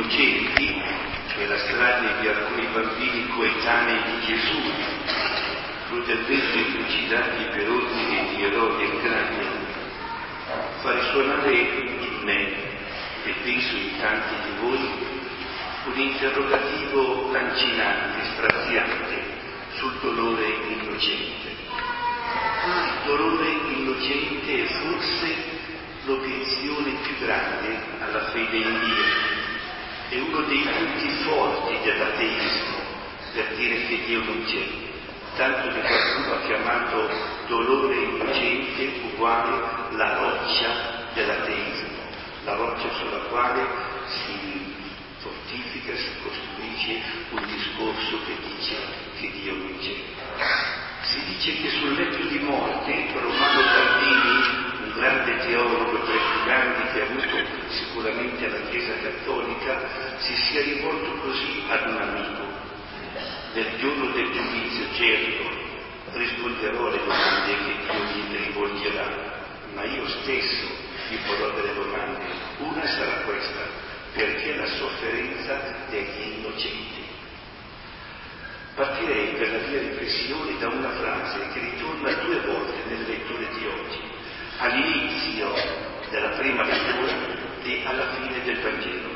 innocenti, cioè la strage di alcuni bambini coetanei di Gesù, crudelmente trucidati per ordine di Erode il Grande, fa risuonare in me, e penso in tanti di voi, un interrogativo lancinante, straziante sul dolore innocente. Il dolore innocente è forse l'obiezione più grande alla fede in Dio. È uno dei punti forti dell'ateismo, per dire che Dio non c'è. Tanto che qualcuno ha chiamato dolore innocente uguale la roccia dell'ateismo, la roccia sulla quale si fortifica, si costruisce un discorso che dice che Dio non c'è. Si dice che sul letto di morte Romano Guardini, un grande teologo tra i più grandi che ha avuto sicuramente la Chiesa Cattolica, si sia rivolto così ad un amico: nel giorno del giudizio, certo, risponderò alle domande che Dio mi rivolgerà, ma io stesso gli porrò delle domande. Una sarà questa: perché la sofferenza degli innocenti? Partirei per la mia riflessione da una frase che ritorna 2 volte nelle letture di oggi, all'inizio della prima lettura e alla fine del Vangelo.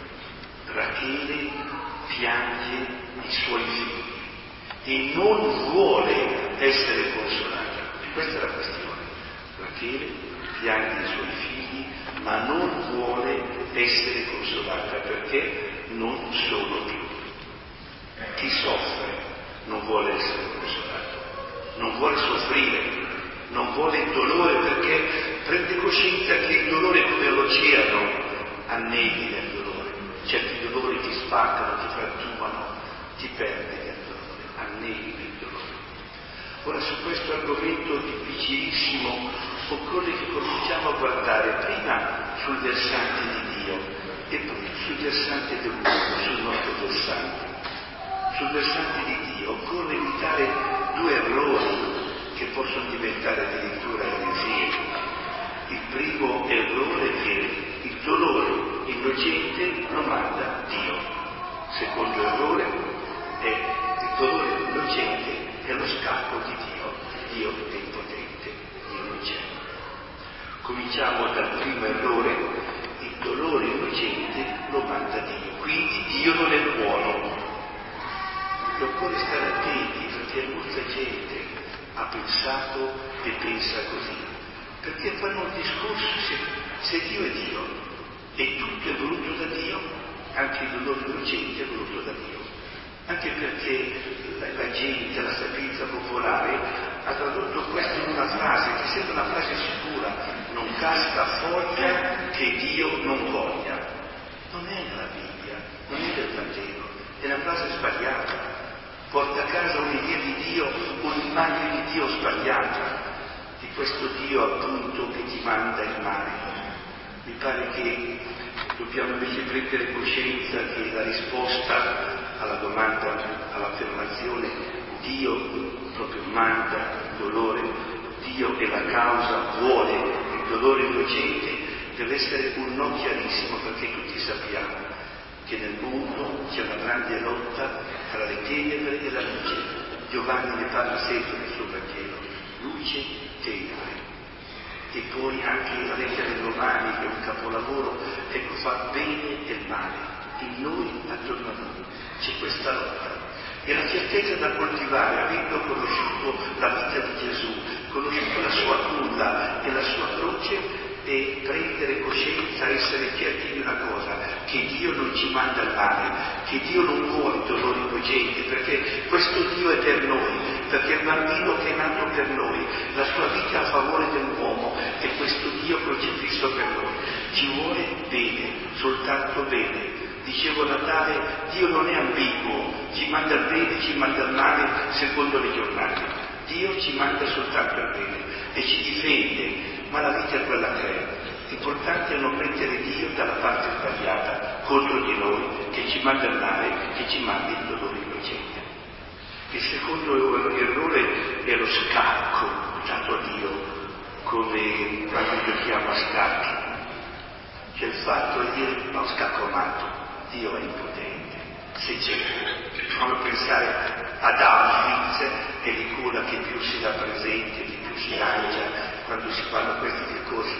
Rachele piange i suoi figli e non vuole essere consolata. E questa è la questione. Rachele piange i suoi figli ma non vuole essere consolata perché non sono più. Chi soffre non vuole essere consolato, non vuole soffrire, non vuole il dolore perché prende coscienza che il dolore è come l'oceano, anneghi nel dolore. Certi dolori ti spaccano, ti frantumano, ti perdi nel dolore, anneghi nel dolore. Ora, su questo argomento difficilissimo occorre che cominciamo a guardare prima sul versante di Dio e poi sul versante dell'uomo, sul nostro versante. Sul versante di Dio occorre evitare 2 errori che possono diventare addirittura eresie. Il primo errore è che il dolore innocente lo manda Dio. Il secondo errore è il dolore innocente è lo scacco di Dio. Dio è impotente, Dio non c'è. Cominciamo dal primo errore: il dolore innocente lo manda Dio, quindi Dio non è buono. E occorre stare attenti perché molta gente ha pensato e pensa così, perché fanno un discorso se Dio è Dio e tutto è voluto da Dio, anche il dolore innocente è voluto da Dio, anche perché la gente, la sapienza popolare ha tradotto questo in una frase che sembra una frase sicura: non casca foglia che Dio non voglia. Non è nella Bibbia, non è nel Vangelo, è una frase sbagliata. Porta a casa un'idea di Dio, un'immagine di Dio sbagliata, di questo Dio appunto che ti manda il male. Mi pare che dobbiamo invece prendere coscienza che la risposta alla domanda, all'affermazione Dio proprio manda il dolore, Dio è la causa, vuole il dolore innocente, deve essere un no chiarissimo, perché tutti sappiamo che nel mondo c'è una grande lotta tra le tenebre e la luce. Giovanni ne parla sempre nel suo Vangelo: luce, tenebre. E poi anche la lettera ai Romani, che è un capolavoro, ecco, fa bene e male. In noi, attorno a noi, c'è questa lotta. E la certezza da coltivare, avendo conosciuto la vita di Gesù, conosciuto la sua culla e la sua croce, e prendere coscienza, essere certi di una cosa: che Dio non ci manda il male, che Dio non vuole il dolore innocente, perché questo Dio è per noi, perché il bambino che è nato per noi, la sua vita a favore dell'uomo, è questo Dio crocifisso per noi. Ci vuole bene, soltanto bene. Dicevo a Natale, Dio non è ambiguo, ci manda il bene, ci manda il male secondo le giornate. Dio ci manda soltanto il bene e ci difende, ma la vita è quella che è. L'importante è non mettere Dio dalla parte sbagliata, contro di noi, che ci manda il male, che ci manda il dolore innocente. Il secondo errore è lo scacco dato a Dio, come quando giochiamo a scacchi. C'è il fatto di dire: ma ho scaccomato. Dio è impotente, se c'è. Come pensare ad Auschwitz e l'icona che più si rappresenta, che più si lancia quando si fanno questi discorsi.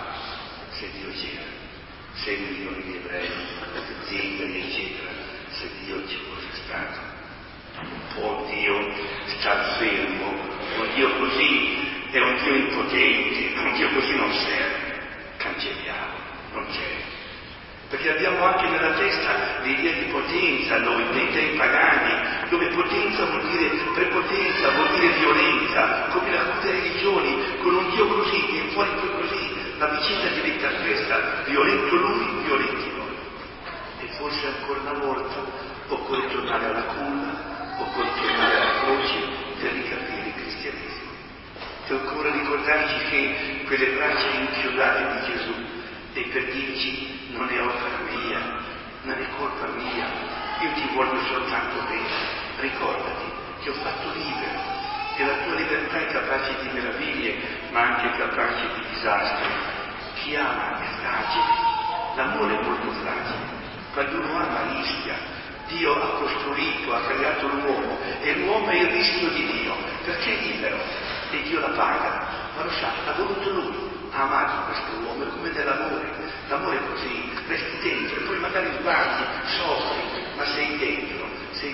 Se Dio c'era, 6 milioni di ebrei, zingari, eccetera, se Dio ci fosse stato, non può Dio star fermo. Un Dio così è un Dio impotente, un Dio così non serve. Cancelliamo, non c'è. Perché abbiamo anche nella testa l'idea di potenza, noi, dei dei pagani, dove potenza vuol dire prepotenza, vuol dire violenza, come in alcune religioni, con un Dio così e fuori poi così, la vicenda diventa questa, violento lui, violenti noi. E forse ancora una volta occorre tornare alla culla, occorre tornare alla croce per ricapire il cristianesimo. E occorre ricordarci che quelle braccia inchiodate di Gesù e per dirci non è opera mia, non è colpa mia, io ti voglio soltanto bene, ricordati che ho fatto libero e la tua libertà è capace di meraviglie ma anche capace di disastri. Chi ama è fragile, l'amore è molto fragile, quando uno ama rischia. Dio ha costruito, ha creato l'uomo e l'uomo è il rischio di Dio, perché è libero e Dio la paga, ma lo sa, l'ha voluto lui. Ha amato questo uomo, è come dell'amore, l'amore è così, resti dentro e poi magari sbagli, soffri, ma sei dentro,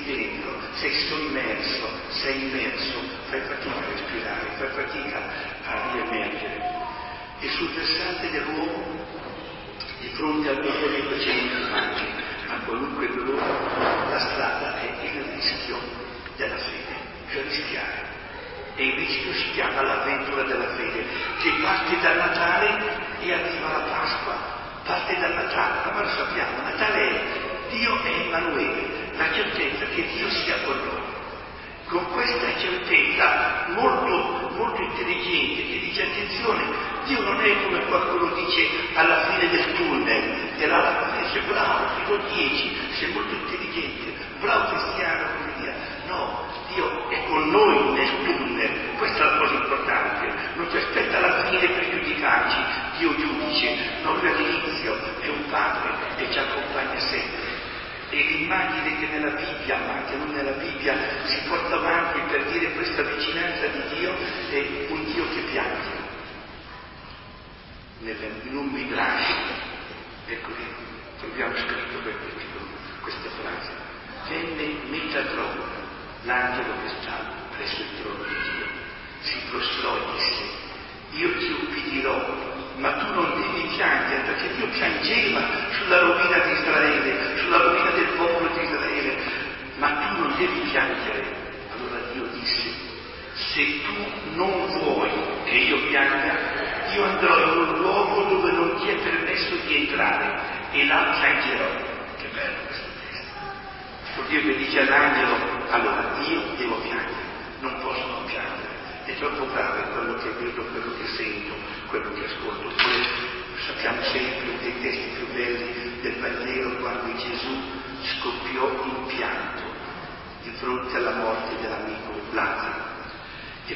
sei sommerso, sei immerso, fai fatica a respirare, fai fatica a riemergere. E sul versante dell'uomo, di fronte al dolore precedente, ma anche a qualunque dolore, la strada è il rischio della fede, cioè rischiare. E il rischio si chiama l'avventura della fede, che parte dal Natale e arriva alla Pasqua. Parte dal Natale, ma lo sappiamo, Natale è Dio è Emanuele, la certezza che Dio sia con noi. Con questa certezza molto intelligente che dice attenzione, Dio non è come qualcuno dice alla fine del tunnel, e alla fine dice bravo, ti do 10, sei molto intelligente, bravo cristiano, come dire. No, Dio è con noi nel tunnel, questa è la cosa importante, non ti aspetta alla fine per giudicarci, Dio giudice, non lui all'inizio, è un padre e ci accompagna sempre. E l'immagine che nella Bibbia, ma anche non nella Bibbia, si porta avanti per dire questa vicinanza di Dio è un Dio che piange. In un Midrash, ecco che troviamo scritto questa frase, venne Metatron, l'angelo che sta presso il trono di Dio, si prostrò e disse, io ti ubbidirò, ma tu non devi piangere, perché Dio piangeva sulla rovina di Israele, sulla rovina del popolo di Israele, ma tu non devi piangere. Allora Dio disse, se tu non vuoi che io pianga, io andrò in un luogo dove non ti è permesso di entrare e là piangerò. Che bello questo testo. Dio che dice all'angelo, allora io devo piangere, non posso non piangere. È troppo grave quello che vedo, quello che sento, quello che ascolto. Oppure sappiamo sempre dei testi più belli del Vangelo quando Gesù scoppiò in pianto di fronte alla morte dell'amico Lazzaro. E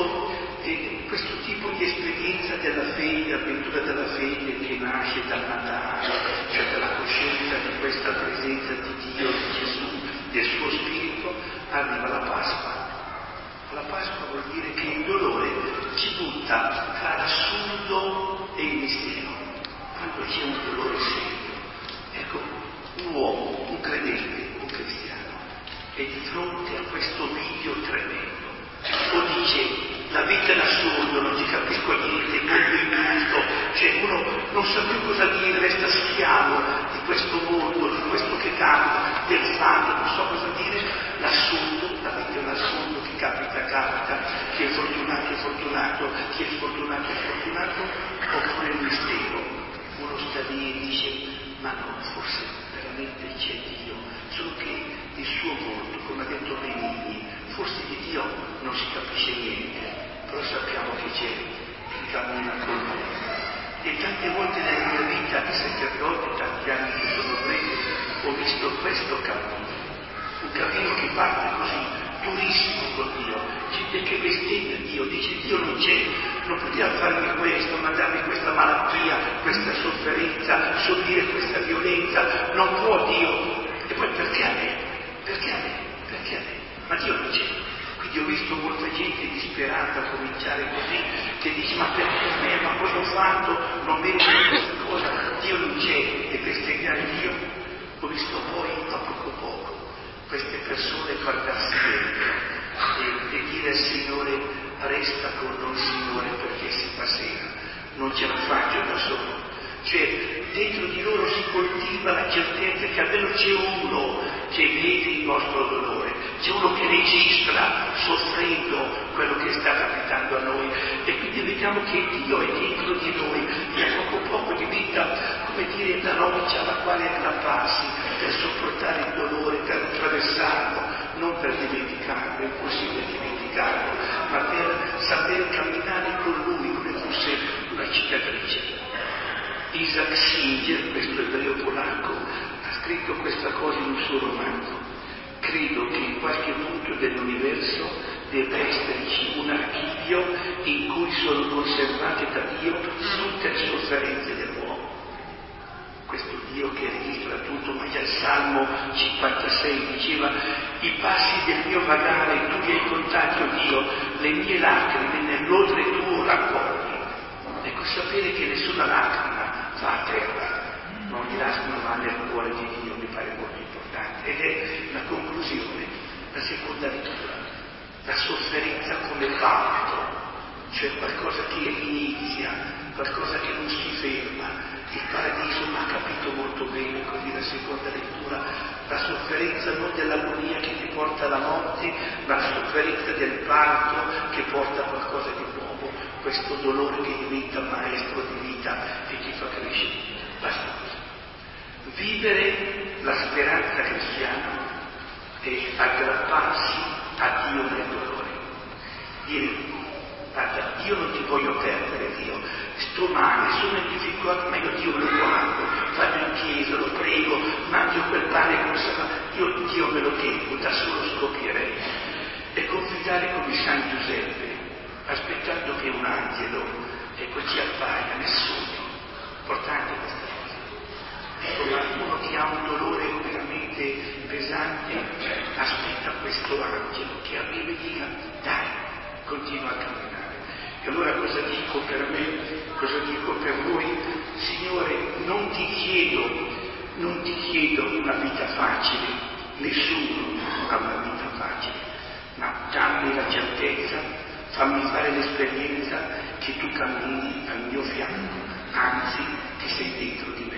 questo tipo di esperienza della fede, avventura della fede che nasce dal Natale, cioè dalla coscienza di questa presenza di Dio, di Gesù, del suo Spirito, arriva alla Pasqua. La Pasqua vuol dire che il dolore ci butta tra l'assurdo e il mistero. Quando c'è un dolore serio, ecco, un uomo, un credente, un cristiano, è di fronte a questo bivio tremendo. O dice, la vita è un assurdo, non ci capisco niente, è molto ingiusto, cioè uno non sa più cosa dire, resta schiavo di questo mondo, di questo che capita, del fatto, non so cosa dire, l'assurdo, la vita è un assurdo, che capita, chi è fortunato è fortunato, chi è sfortunato è sfortunato, oppure il mistero, uno sta lì e dice, ma no, forse veramente c'è Dio, solo che il suo volto, come ha detto Benigni, forse di Dio non si capisce niente, però sappiamo che c'è, che cammina con noi. E tante volte nella mia vita, di sacerdote, tanti anni che sono prete, ho visto questo cammino, un cammino che parte così, durissimo con Dio, gente che bestemmia Dio, dice Dio non c'è, non poteva farmi questo, mandarmi questa malattia, questa sofferenza, subire questa violenza, non può Dio ma perché a me, ma cosa ho fatto? Non merito questa cosa, Dio non c'è, e bestemmiare Dio. Ho visto poi, a poco, queste persone guardarsi dentro e dire al Signore: resta con noi, Signore, perché stasera non ce la faccio da solo. Cioè, dentro di loro si coltiva la certezza che almeno c'è uno che vede il nostro dolore, c'è uno che registra soffrendo quello che sta capitando a noi, e quindi vediamo che Dio è dentro di noi e a poco diventa, come dire, la roccia alla quale aggrapparsi per sopportare il dolore, per attraversarlo, non per dimenticarlo, è impossibile dimenticarlo, ma per saper camminare con Lui come fosse una cicatrice. Isaac Singer, questo ebreo polacco, ha scritto questa cosa in un suo romanzo: credo che in qualche punto dell'universo debba esserci un archivio in cui sono conservate da Dio tutte le sofferenze dell'uomo. Questo Dio che registra tutto, ma già il Salmo 56 diceva: i passi del mio vagare tu li hai contati, oh Dio, le mie lacrime nell'odre tuo raccogli. Ecco, sapere che nessuna lacrima va a terra, ma ogni lacrima va nel cuore di Dio, mi pare molto importante. Ed è la conclusione, la seconda lettura, la sofferenza come parto, cioè qualcosa che inizia, qualcosa che non si ferma. Il paradiso l'ha capito molto bene, così la seconda lettura, la sofferenza non dell'agonia che ti porta alla morte, ma la sofferenza del parto che porta a qualcosa di nuovo, questo dolore che diventa maestro di vita e ti fa crescere. Basta così. Vivere la speranza cristiana è aggrapparsi a Dio nel dolore. Dire: guarda, io non ti voglio perdere, Dio, sto male, sono in difficoltà, ma io Dio lo guardo, vado in chiesa, lo prego, mangio quel pane consacrato, io Dio me lo tengo, da solo scoprire. E confidare come San Giuseppe, aspettando che un angelo, ecco, ci appaia. Nessuno. Importante questa cosa. Ecco, ma uno che ha un dolore veramente pesante aspetta questo angelo che arriva e dica: dai, continua a camminare. E allora cosa dico per me? Cosa dico per voi? Signore, non ti chiedo una vita facile, nessuno ha una vita facile, ma dammi la certezza, fammi fare l'esperienza che tu cammini al mio fianco, anzi che sei dentro di me.